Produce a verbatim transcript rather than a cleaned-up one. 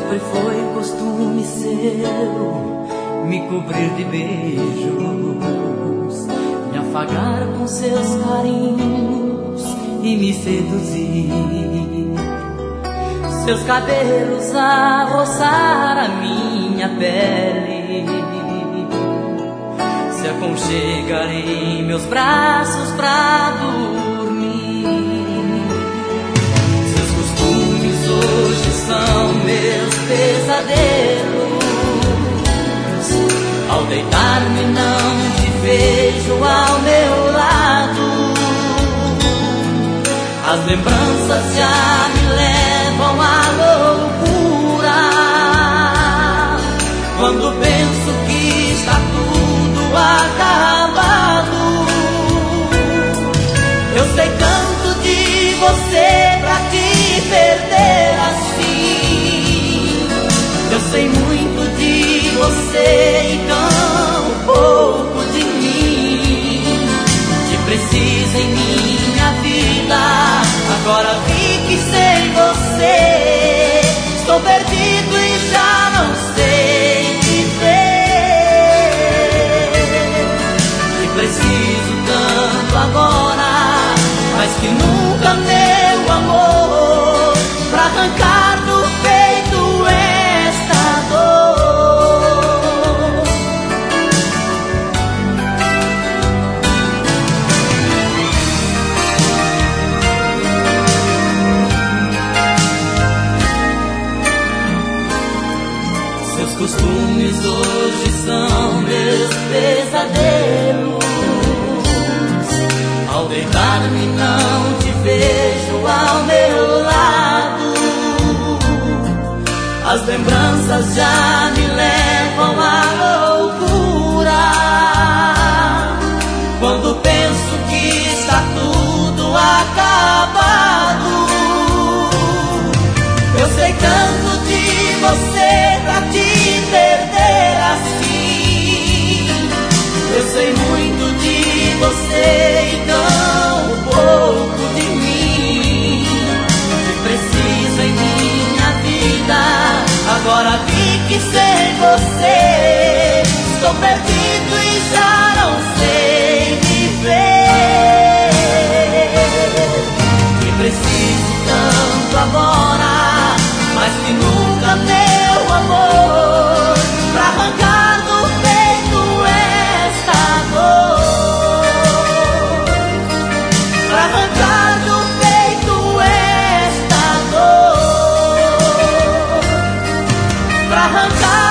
Sempre foi costume seu me cobrir de beijos, me afagar com seus carinhos e me seduzir. Seus cabelos a roçar a minha pele, se aconchegar em meus braços pra dormir. Seus costumes hoje são meus pesadelos. Ao deitar-me não te vejo ao meu lado. As lembranças já me levam à loucura. Quando penso que está tudo acabado, eu sei tanto de você pra te perder assim. Eu sei muito de você e tão pouco de mim. Te preciso em minha vida. Agora vi que sem você estou perdido e já não sei viver. Te preciso tanto agora, mais que nunca, meu amor, pra arrancar do peito esta dor. Seus costumes hoje são meus pesadelos. Ao deitar-me não te vejo ao meu lado. As lembranças já me levam à loucura. Quando penso que está tudo acabado, eu sei tanto de você pra te perder assim. Eu sei muito de você e tão pouco de mim. Te preciso em minha vida. Agora vi que sem você estou perdido e já não sei viver. Te preciso tanto agora, mais que nunca, meu amor, pra arrancar do peito esta dor. Pra arrancar do peito esta dor. Pra arrancar